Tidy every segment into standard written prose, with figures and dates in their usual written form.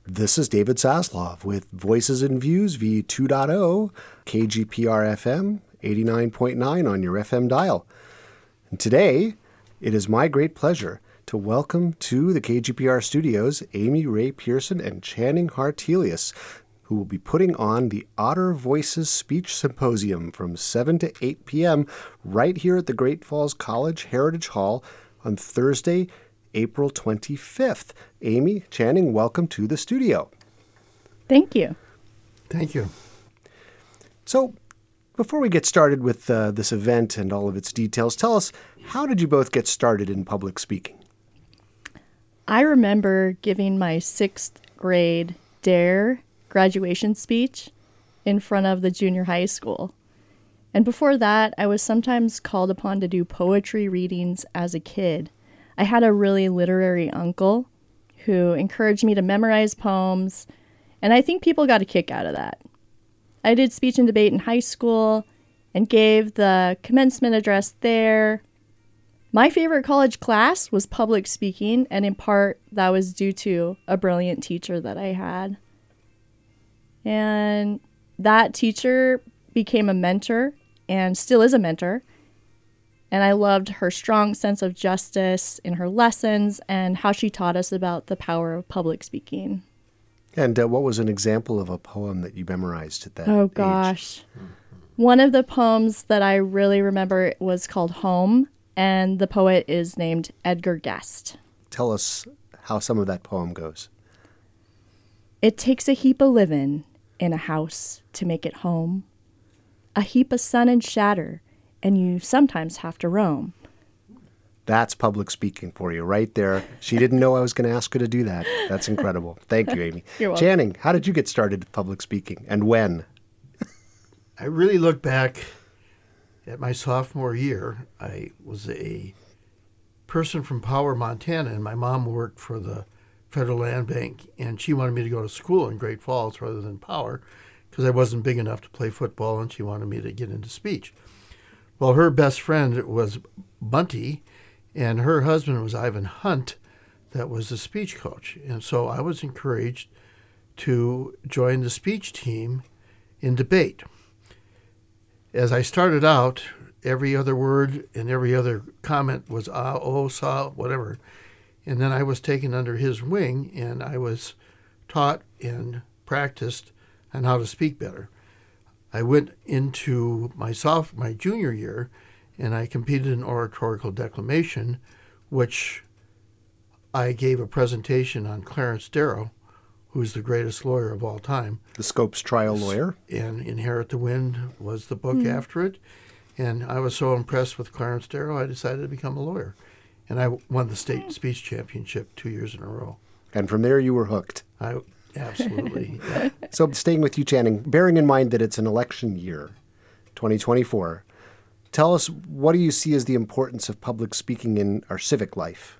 This is David Saslov with Voices and Views V2.0, KGPR FM 89.9 on your FM dial. And today, it is my great pleasure to welcome to the KGPR studios Amy Ray Pearson and Channing Hartelius, who will be putting on the Otter Voices Speech Symposium from 7 to 8 p.m. right here at the Great Falls College Heritage Hall on Thursday, April 25th. Amy, Channing, welcome to the studio. Thank you. Thank you. So, before we get started with this event and all of its details, tell us, how did you both get started in public speaking? I remember giving my 6th grade DARE graduation speech in front of the junior high school. And before that, I was sometimes called upon to do poetry readings as a kid. I had a really literary uncle who encouraged me to memorize poems, and I think people got a kick out of that. I did speech and debate in high school and gave the commencement address there. My favorite college class was public speaking, and in part that was due to a brilliant teacher that I had. And that teacher became a mentor and still is a mentor. And I loved her strong sense of justice in her lessons and how she taught us about the power of public speaking. And what was an example of a poem that you memorized at that age? Oh, gosh. One of the poems that I really remember was called Home, and the poet is named Edgar Guest. Tell us how some of that poem goes. It takes a heap of living in a house to make it home, a heap of sun and shatter, and you sometimes have to roam. That's public speaking for you right there. She didn't know I was going to ask her to do that. That's incredible. Thank you, Amy. You're welcome. Channing, how did you get started with public speaking and when? I really look back at my sophomore year. I was a person from Power, Montana, and my mom worked for the Federal Land Bank, and she wanted me to go to school in Great Falls rather than Power because I wasn't big enough to play football, and she wanted me to get into speech. Well, her best friend was Bunty, and her husband was Ivan Hunt, that was the speech coach. And so I was encouraged to join the speech team in debate. As I started out, every other word and every other comment was oh, saw, whatever. And then I was taken under his wing, and I was taught and practiced on how to speak better. I went into my junior year, and I competed in oratorical declamation, which I gave a presentation on Clarence Darrow, who's the greatest lawyer of all time. The Scopes trial lawyer. And Inherit the Wind was the book after it. And I was so impressed with Clarence Darrow, I decided to become a lawyer. And I won the state speech championship 2 years in a row. And from there you were hooked. Absolutely. Yeah. So staying with you, Channing, bearing in mind that it's an election year, 2024, tell us, what do you see as the importance of public speaking in our civic life?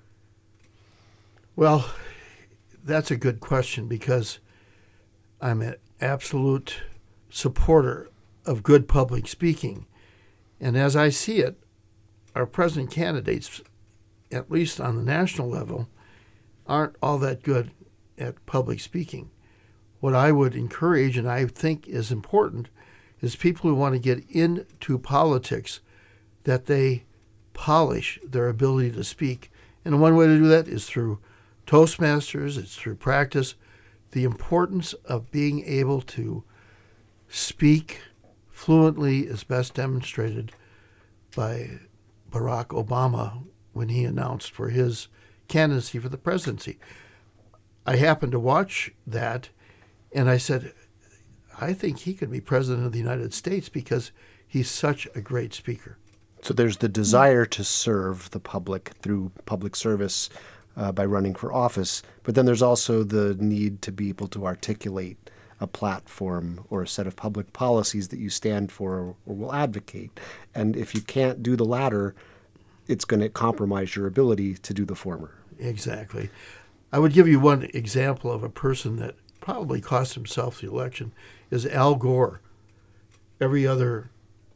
Well, that's a good question because I'm an absolute supporter of good public speaking. And as I see it, our present candidates, at least on the national level, aren't all that good at public speaking. What I would encourage, and I think is important, is people who want to get into politics, that they polish their ability to speak. And one way to do that is through Toastmasters, it's through practice. The importance of being able to speak fluently is best demonstrated by Barack Obama when he announced for his candidacy for the presidency. I happened to watch that, and I said, I think he could be president of the United States because he's such a great speaker. So there's the desire to serve the public through public service by running for office, but then there's also the need to be able to articulate a platform or a set of public policies that you stand for or will advocate. And if you can't do the latter, it's going to compromise your ability to do the former. Exactly. I would give you one example of a person that probably cost himself the election is Al Gore. Every other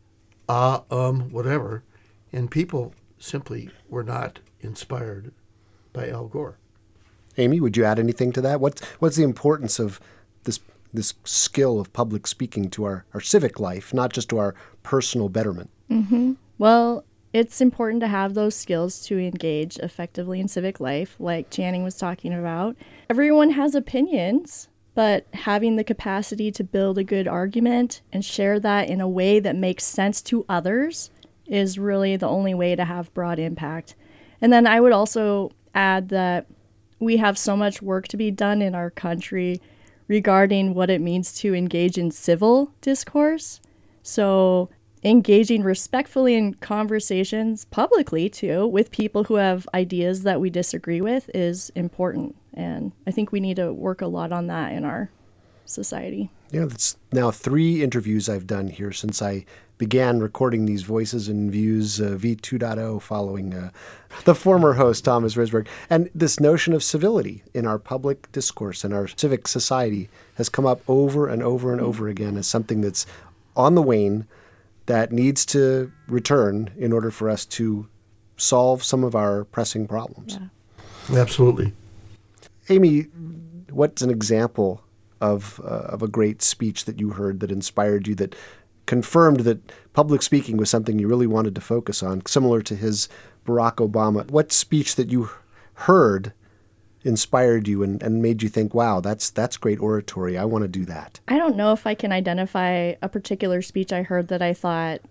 whatever, and people simply were not inspired by Al Gore. Amy, would you add anything to that? What's the importance of this skill of public speaking to our civic life, not just to our personal betterment? Mm-hmm. Well, it's important to have those skills to engage effectively in civic life, like Channing was talking about. Everyone has opinions, but having the capacity to build a good argument and share that in a way that makes sense to others is really the only way to have broad impact. And then I would also add that we have so much work to be done in our country regarding what it means to engage in civil discourse. So engaging respectfully in conversations publicly, too, with people who have ideas that we disagree with is important. And I think we need to work a lot on that in our society. Yeah, that's now 3 interviews I've done here since I began recording these Voices and Views V2.0 following the former host, Thomas Risberg. And this notion of civility in our public discourse and our civic society has come up over and over and over again as something that's on the wane, that needs to return in order for us to solve some of our pressing problems. Yeah. Absolutely. Amy, what's an example of a great speech that you heard that inspired you, that confirmed that public speaking was something you really wanted to focus on, similar to his Barack Obama? What speech that you heard inspired you and made you think, wow, that's great oratory, I want to do that? I don't know if I can identify a particular speech I heard that I thought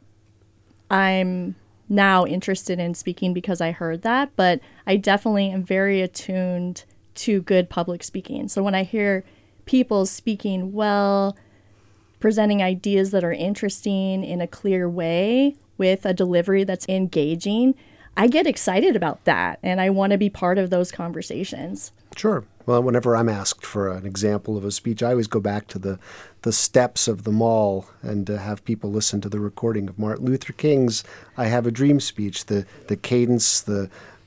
I'm now interested in speaking because I heard that, but I definitely am very attuned to good public speaking. So when I hear people speaking well, presenting ideas that are interesting in a clear way with a delivery that's engaging, I get excited about that, and I want to be part of those conversations. Sure. Well, whenever I'm asked for an example of a speech, I always go back to the steps of the mall and have people listen to the recording of Martin Luther King's "I Have a Dream" speech. The cadence, the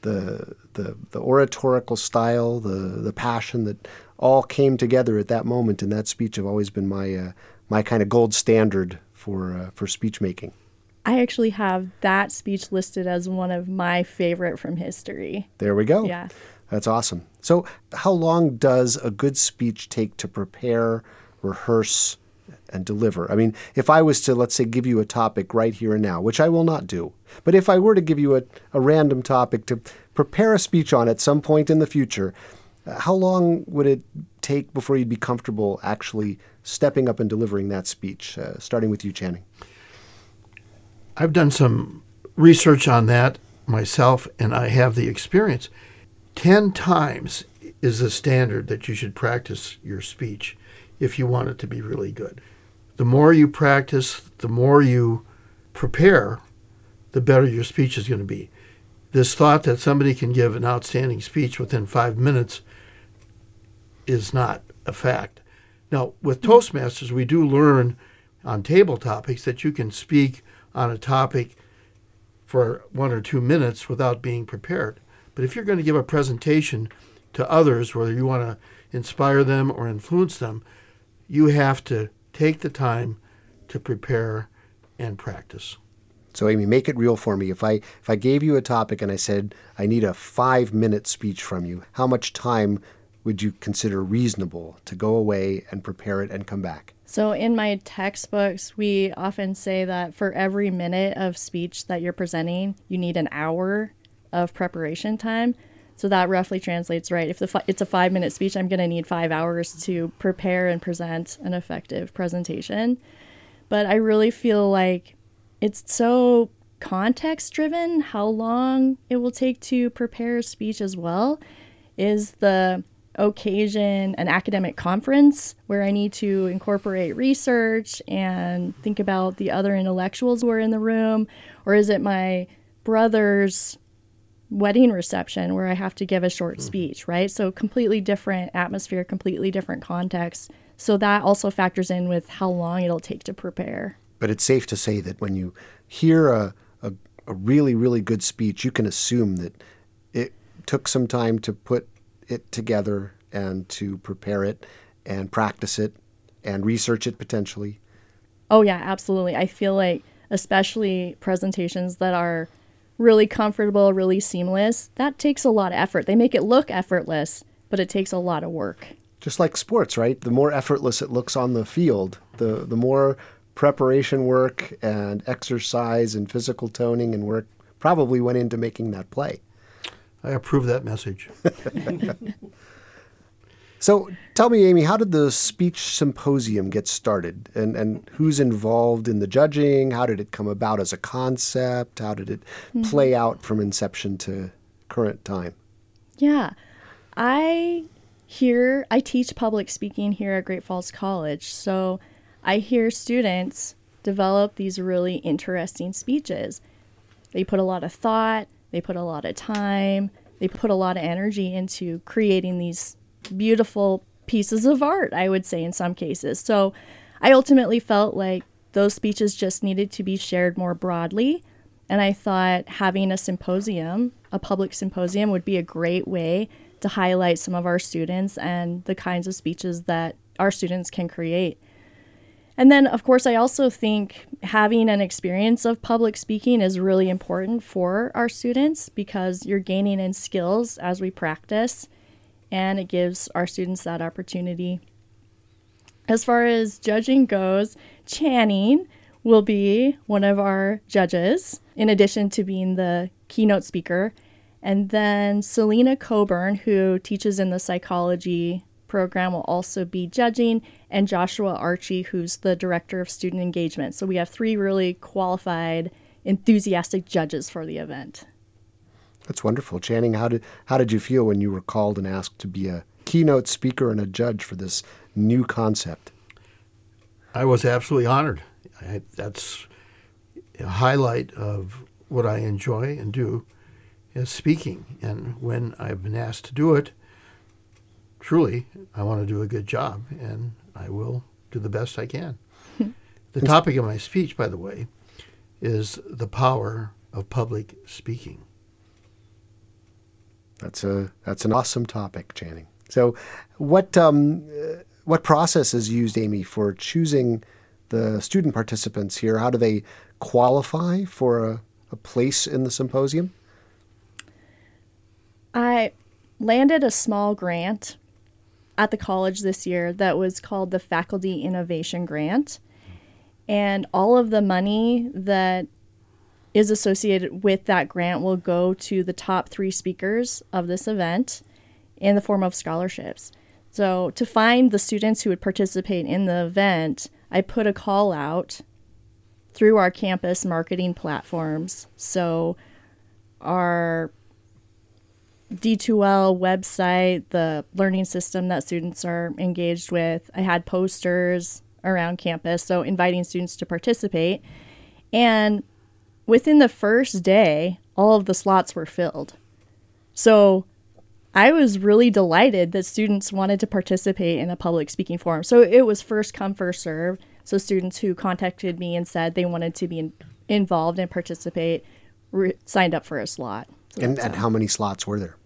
oratorical style, the passion that all came together at that moment in that speech have always been my kind of gold standard for speech making. I actually have that speech listed as one of my favorite from history. There we go. Yeah. That's awesome. So how long does a good speech take to prepare, rehearse, and deliver? I mean, if I was to, let's say, give you a topic right here and now, which I will not do, but if I were to give you a random topic to prepare a speech on at some point in the future, how long would it take before you'd be comfortable actually stepping up and delivering that speech? Starting with you, Channing. I've done some research on that myself, and I have the experience. 10 times is the standard that you should practice your speech if you want it to be really good. The more you practice, the more you prepare, the better your speech is going to be. This thought that somebody can give an outstanding speech within 5 minutes is not a fact. Now, with Toastmasters, we do learn on table topics that you can speak on a topic for 1 or 2 minutes without being prepared. But if you're going to give a presentation to others, whether you want to inspire them or influence them, you have to take the time to prepare and practice. So, Amy, make it real for me. If I gave you a topic and I said, I need a 5-minute speech from you, how much time would you consider reasonable to go away and prepare it and come back? So in my textbooks, we often say that for every minute of speech that you're presenting, you need an hour of preparation time. So that roughly translates, right? If it's a 5-minute speech, I'm going to need 5 hours to prepare and present an effective presentation. But I really feel like it's so context-driven how long it will take to prepare a speech as well. Is the occasion an academic conference where I need to incorporate research and think about the other intellectuals who are in the room? Or is it my brother's wedding reception where I have to give a short speech, right? So completely different atmosphere, completely different context. So that also factors in with how long it'll take to prepare. But it's safe to say that when you hear a really, really good speech, you can assume that it took some time to put it together and to prepare it and practice it and research it potentially. Oh, yeah, absolutely. I feel like especially presentations that are really comfortable, really seamless, that takes a lot of effort. They make it look effortless, but it takes a lot of work. Just like sports, right? The more effortless it looks on the field, the more preparation work and exercise and physical toning and work probably went into making that play. I approve that message. So tell me, Amy, how did the speech symposium get started? And who's involved in the judging? How did it come about as a concept? How did it play out from inception to current time? Yeah. I teach public speaking here at Great Falls College. So I hear students develop these really interesting speeches. They put a lot of thought, they put a lot of time, they put a lot of energy into creating these beautiful pieces of art, I would say, in some cases. So I ultimately felt like those speeches just needed to be shared more broadly. And I thought having a public symposium, would be a great way to highlight some of our students and the kinds of speeches that our students can create. And then, of course, I also think having an experience of public speaking is really important for our students because you're gaining in skills as we practice, and it gives our students that opportunity. As far as judging goes, Channing will be one of our judges, in addition to being the keynote speaker. And then Selena Coburn, who teaches in the psychology program, will also be judging, and Joshua Archie, who's the director of student engagement. So we have 3 really qualified, enthusiastic judges for the event. That's wonderful. Channing, how did you feel when you were called and asked to be a keynote speaker and a judge for this new concept? I was absolutely honored. That's a highlight of what I enjoy and do is speaking. And when I've been asked to do it, truly, I want to do a good job, and I will do the best I can. The topic of my speech, by the way, is the power of public speaking. That's an awesome topic, Channing. So what process is used, Amy, for choosing the student participants here? How do they qualify for a place in the symposium? I landed a small grant at the college this year that was called the Faculty Innovation Grant. And all of the money that is associated with that grant will go to the top 3 speakers of this event in the form of scholarships. So to find the students who would participate in the event, I put a call out through our campus marketing platforms. So our D2L website, the learning system that students are engaged with, I had posters around campus, so inviting students to participate. And within the first day, all of the slots were filled. So I was really delighted that students wanted to participate in a public speaking forum. So it was first come, first serve. So students who contacted me and said they wanted to be involved and participate signed up for a slot. So and how many slots were there?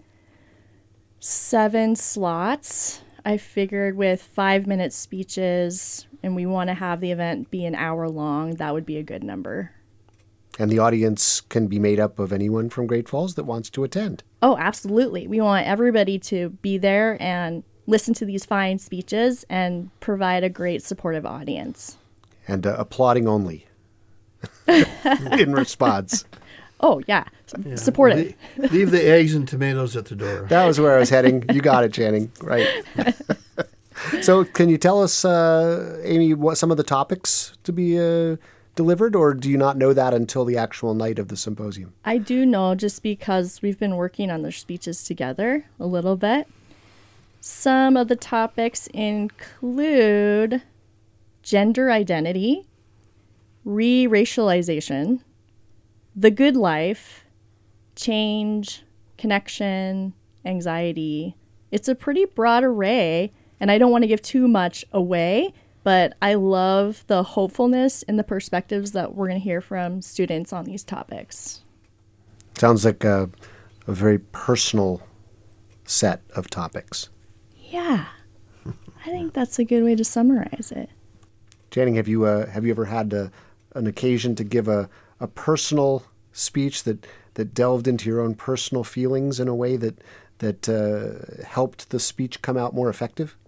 7 slots. I figured with 5-minute speeches, and we want to have the event be an hour long, that would be a good number. And the audience can be made up of anyone from Great Falls that wants to attend. Oh, absolutely. We want everybody to be there and listen to these fine speeches and provide a great supportive audience. And applauding only in response. Oh, yeah. Supportive. Leave the eggs and tomatoes at the door. That was where I was heading. You got it, Channing. Right. So can you tell us, Amy, what some of the topics to be delivered, or do you not know that until the actual night of the symposium? I do know, just because we've been working on their speeches together a little bit. Some of the topics include gender identity, re-racialization, the good life, change, connection, anxiety. It's a pretty broad array, and I don't want to give too much away, but I love the hopefulness and the perspectives that we're going to hear from students on these topics. Sounds like a very personal set of topics. Yeah, I think that's a good way to summarize it. Channing, have you ever had an occasion to give a personal speech that delved into your own personal feelings in a way that that helped the speech come out more effective?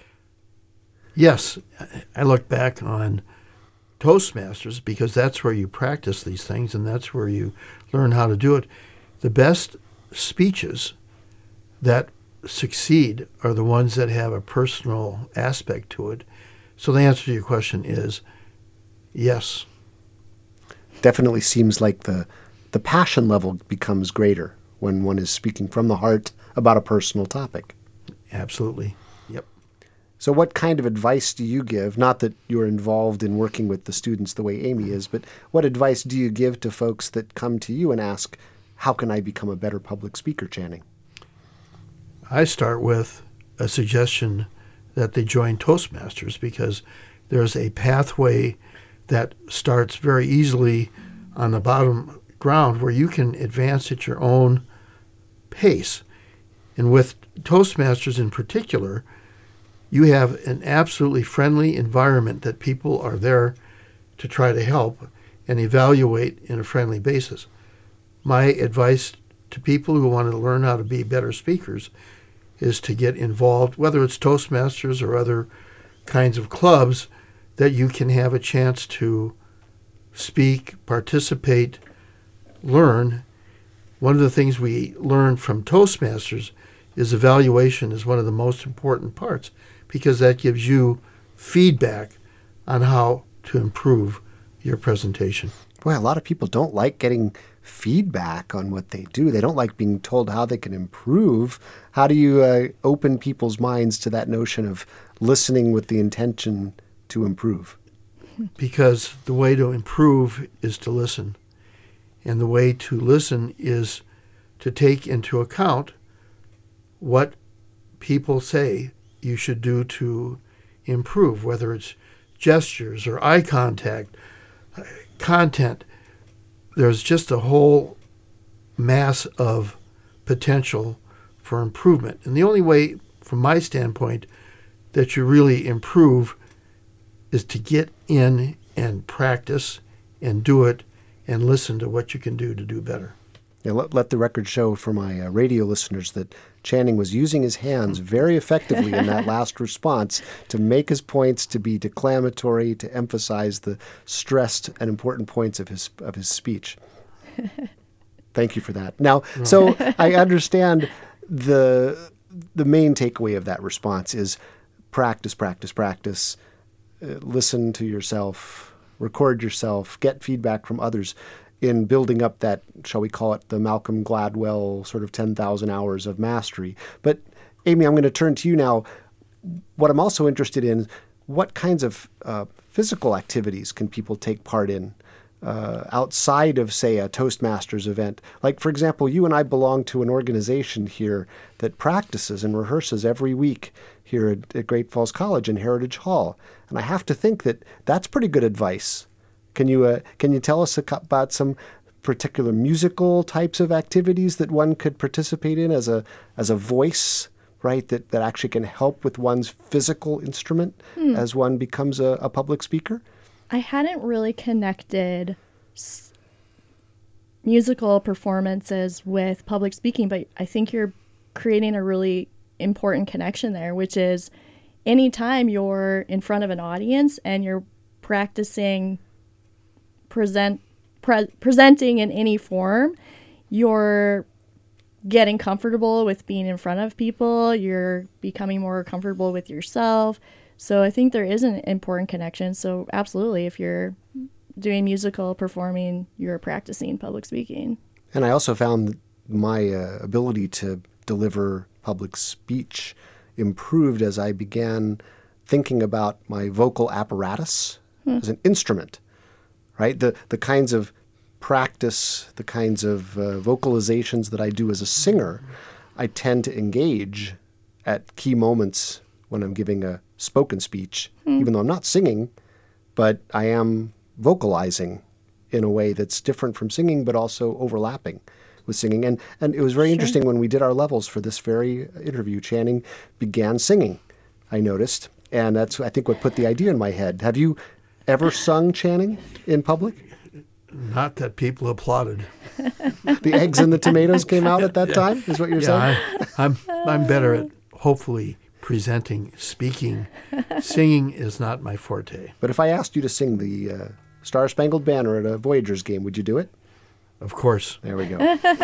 Yes. I look back on Toastmasters because that's where you practice these things and that's where you learn how to do it. The best speeches that succeed are the ones that have a personal aspect to it. So the answer to your question is yes. Definitely seems like the passion level becomes greater when one is speaking from the heart about a personal topic. Absolutely. Yep. So what kind of advice do you give? Not that you're involved in working with the students the way Amy is, but what advice do you give to folks that come to you and ask, how can I become a better public speaker, Channing? I start with a suggestion that they join Toastmasters because there's a pathway that starts very easily on the bottom ground where you can advance at your own pace. And with Toastmasters in particular, you have an absolutely friendly environment that people are there to try to help and evaluate in a friendly basis. My advice to people who want to learn how to be better speakers is to get involved, whether it's Toastmasters or other kinds of clubs, that you can have a chance to speak, participate, learn. One of the things we learn from Toastmasters is evaluation is one of the most important parts because that gives you feedback on how to improve your presentation. Boy, a lot of people don't like getting feedback on what they do. They don't like being told how they can improve. How do you open people's minds to that notion of listening with the intention to improve? Because the way to improve is to listen. And the way to listen is to take into account what people say you should do to improve, whether it's gestures or eye contact, content. There's just a whole mass of potential for improvement. And the only way, from my standpoint, that you really improve is to get in and practice and do it and listen to what you can do to do better. Yeah, let the record show for my radio listeners that Channing was using his hands very effectively in that last response to make his points, to be declamatory, to emphasize the stressed and important points of his speech. Thank you for that. Now, so I understand the main takeaway of that response is practice, practice, practice. Listen to yourself, record yourself, get feedback from others in building up that, shall we call it, the Malcolm Gladwell sort of 10,000 hours of mastery. But Amy, I'm going to turn to you now. What I'm also interested in, what kinds of physical activities can people take part in outside of, say, a Toastmasters event? Like, for example, you and I belong to an organization here that practices and rehearses every week here at Great Falls College in Heritage Hall. And I have to think that that's pretty good advice. Can you tell us about some particular musical types of activities that one could participate in as a voice, right? That actually can help with one's physical instrument as one becomes a public speaker? I hadn't really connected musical performances with public speaking, but I think you're creating a really important connection there, which is anytime you're in front of an audience and you're practicing presenting in any form, you're getting comfortable with being in front of people, you're becoming more comfortable with yourself. So I think there is an important connection. So absolutely, if you're doing musical performing, you're practicing public speaking. And I also found my ability to deliver public speech improved as I began thinking about my vocal apparatus as an instrument. Right? The kinds of practice, the kinds of vocalizations that I do as a singer, I tend to engage at key moments when I'm giving a spoken speech, even though I'm not singing, but I am vocalizing in a way that's different from singing, but also overlapping with singing. And it was very interesting when we did our levels for this very interview. Channing began singing, I noticed, and that's, I think, what put the idea in my head. Have you ever sung, Channing, in public? Not that people applauded. The eggs and the tomatoes came out at that time, is what you're saying? I'm better at hopefully presenting. Speaking, singing is not my forte. But if I asked you to sing the Star Spangled Banner at a Voyagers game, would you do it? Of course. There we go.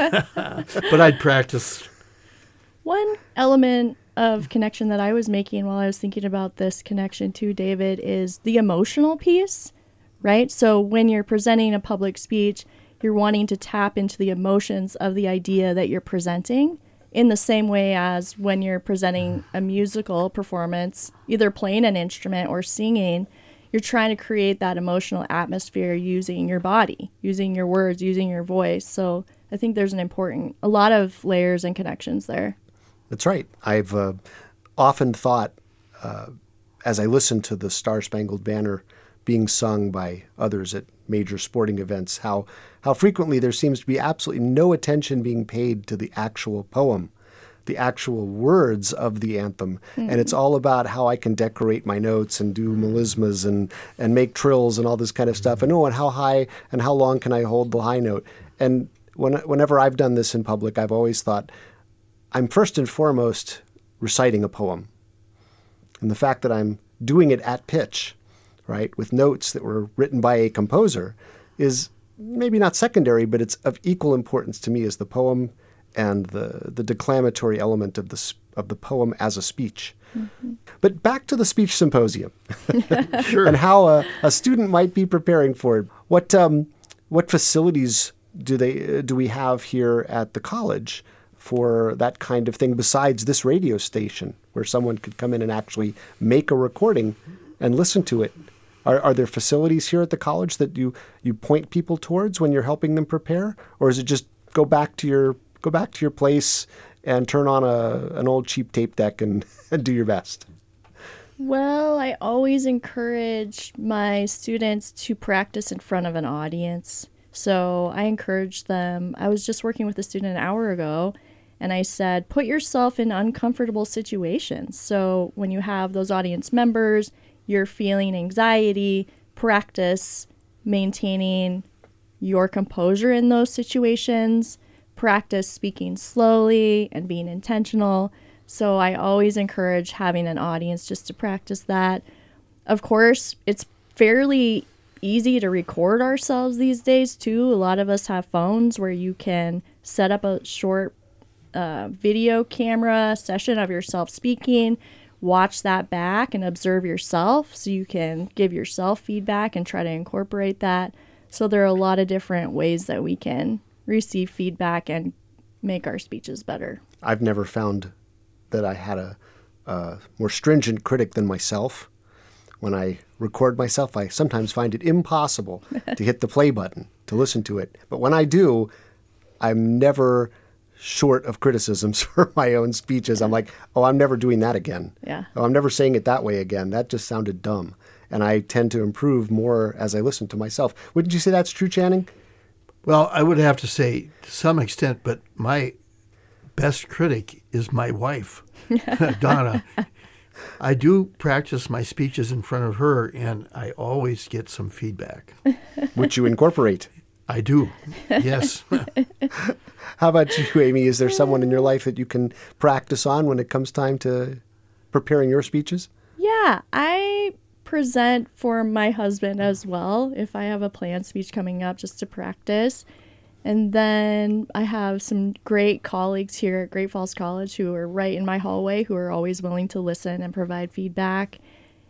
But I'd practice. One element of connection that I was making while I was thinking about this connection to David is the emotional piece, right? So when you're presenting a public speech, you're wanting to tap into the emotions of the idea that you're presenting in the same way as when you're presenting a musical performance, either playing an instrument or singing, you're trying to create that emotional atmosphere using your body, using your words, using your voice. So I think there's a lot of layers and connections there. That's right. I've often thought, as I listen to the Star Spangled Banner being sung by others at major sporting events, how frequently there seems to be absolutely no attention being paid to the actual poem, the actual words of the anthem. Mm-hmm. And it's all about how I can decorate my notes and do melismas and make trills and all this kind of stuff. And and how high and how long can I hold the high note? And whenever I've done this in public, I've always thought, I'm first and foremost reciting a poem. And the fact that I'm doing it at pitch, right, with notes that were written by a composer is maybe not secondary, but it's of equal importance to me as the poem and the declamatory element of the poem as a speech. Mm-hmm. But back to the speech symposium. Sure. And how a student might be preparing for it. What facilities do we have here at the college for that kind of thing besides this radio station where someone could come in and actually make a recording and listen to it? Are there facilities here at the college that you point people towards when you're helping them prepare, or is it just go back to your place and turn on an old cheap tape deck and do your best? Well, I always encourage my students to practice in front of an audience. So I encourage them. I was just working with a student an hour ago, and I said, put yourself in uncomfortable situations. So when you have those audience members, you're feeling anxiety, practice maintaining your composure in those situations, practice speaking slowly and being intentional. So I always encourage having an audience just to practice that. Of course, it's fairly easy to record ourselves these days too. A lot of us have phones where you can set up a short video camera session of yourself speaking, watch that back and observe yourself so you can give yourself feedback and try to incorporate that. So there are a lot of different ways that we can receive feedback and make our speeches better. I've never found that I had a more stringent critic than myself. When I record myself, I sometimes find it impossible to hit the play button, to listen to it. But when I do, I'm never short of criticisms for my own speeches. I'm like, I'm never doing that again. Yeah. I'm never saying it that way again. That just sounded dumb. And I tend to improve more as I listen to myself. Wouldn't you say that's true, Channing? Well, I would have to say to some extent, but my best critic is my wife, Donna. I do practice my speeches in front of her, and I always get some feedback. Which you incorporate. I do, yes. How about you, Amy? Is there someone in your life that you can practice on when it comes time to preparing your speeches? Yeah, I present for my husband as well if I have a planned speech coming up just to practice. And then I have some great colleagues here at Great Falls College who are right in my hallway who are always willing to listen and provide feedback.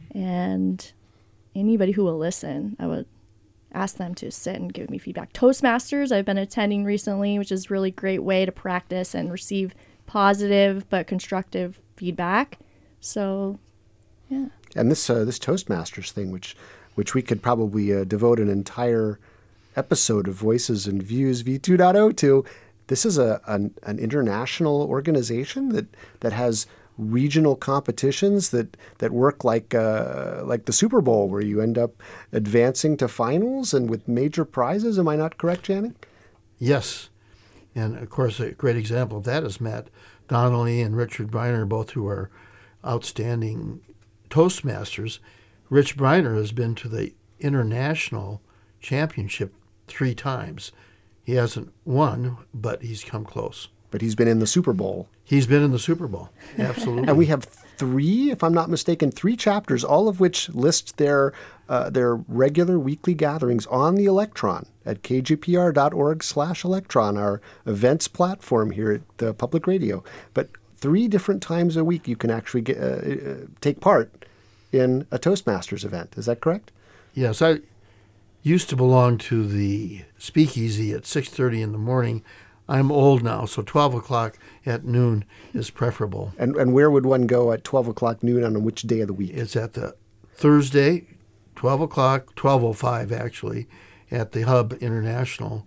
And anybody who will listen, I would ask them to sit and give me feedback. Toastmasters I've been attending recently, which is a really great way to practice and receive positive but constructive feedback. So, yeah. And this Toastmasters thing, which we could probably devote an entire episode of Voices and Views V2.0 to. This is an international organization that has regional competitions that work like the Super Bowl, where you end up advancing to finals and with major prizes. Am I not correct, Channing? Yes. And, of course, a great example of that is Matt Donnelly and Richard Briner, both who are outstanding Toastmasters. Rich Briner has been to the international championship 3 times. He hasn't won, but he's come close. But he's been in the Super Bowl. He's been in the Super Bowl, absolutely. And we have 3, if I'm not mistaken, 3 chapters, all of which list their regular weekly gatherings on the Electron at kgpr.org/electron, our events platform here at Public Radio. But 3 different times a week you can actually take part in a Toastmasters event. Is that correct? Yes, I used to belong to the speakeasy at 6:30 in the morning. I'm old now, so 12 o'clock at noon is preferable. And where would one go at 12 o'clock noon on which day of the week? It's at the Thursday, 12 o'clock, 12:05 actually, at the Hub International.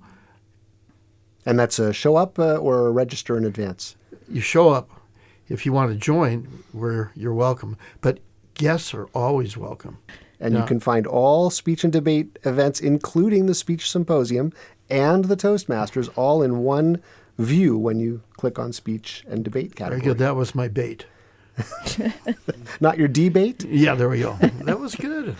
And that's a show up or register in advance? You show up. If you want to join, you're welcome. But guests are always welcome. And you can find all speech and debate events, including the Speech Symposium and the Toastmasters, all in one view when you click on speech and debate category. Very good. That was my bait. Not your debate? Yeah, there we go. That was good.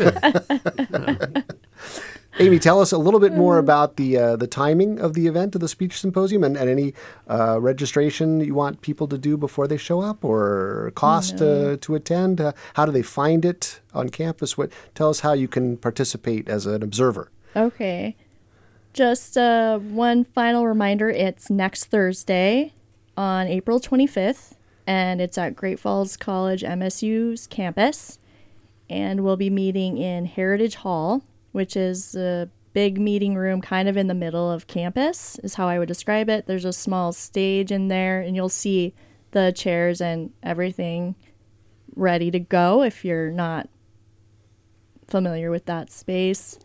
Good. Amy, tell us a little bit more about the timing of the event of the Speech Symposium and any registration you want people to do before they show up, or cost to attend. How do they find it on campus? Tell us how you can participate as an observer. Okay. Just one final reminder, it's next Thursday on April 25th, and it's at Great Falls College MSU's campus, and we'll be meeting in Heritage Hall, which is a big meeting room kind of in the middle of campus, is how I would describe it. There's a small stage in there, and you'll see the chairs and everything ready to go if you're not familiar with that space.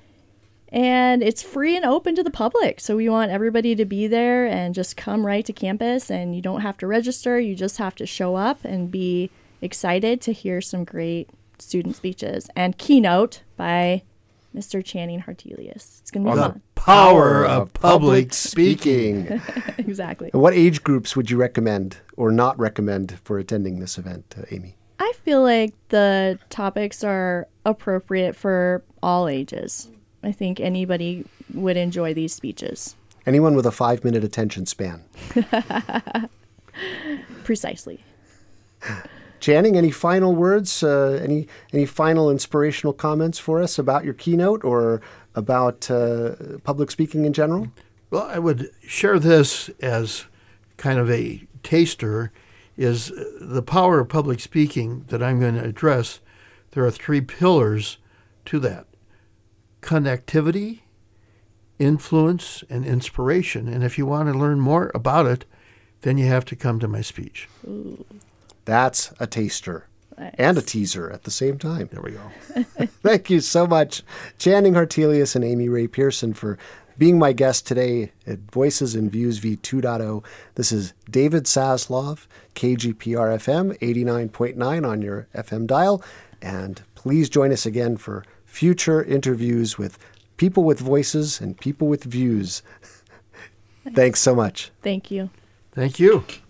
And it's free and open to the public, so we want everybody to be there and just come right to campus, and you don't have to register. You just have to show up and be excited to hear some great student speeches and keynote by Mr. Channing Hartelius. It's going to be fun. The power of public speaking. Exactly. And what age groups would you recommend or not recommend for attending this event, Amy? I feel like the topics are appropriate for all ages. I think anybody would enjoy these speeches. Anyone with a 5-minute attention span. Precisely. Channing, any final words, any final inspirational comments for us about your keynote or about public speaking in general? Well, I would share this as kind of a taster, is the power of public speaking that I'm going to address. There are 3 pillars to that: connectivity, influence, and inspiration. And if you want to learn more about it, then you have to come to my speech. Ooh. That's a taster. Nice. And a teaser at the same time. There we go. Thank you so much, Channing Hartelius and Amy Ray Pearson, for being my guest today at Voices and Views V2.0. This is David Zaslav, KGPR FM 89.9 on your FM dial. And please join us again for future interviews with people with voices and people with views. Thanks so much. Thank you. Thank you.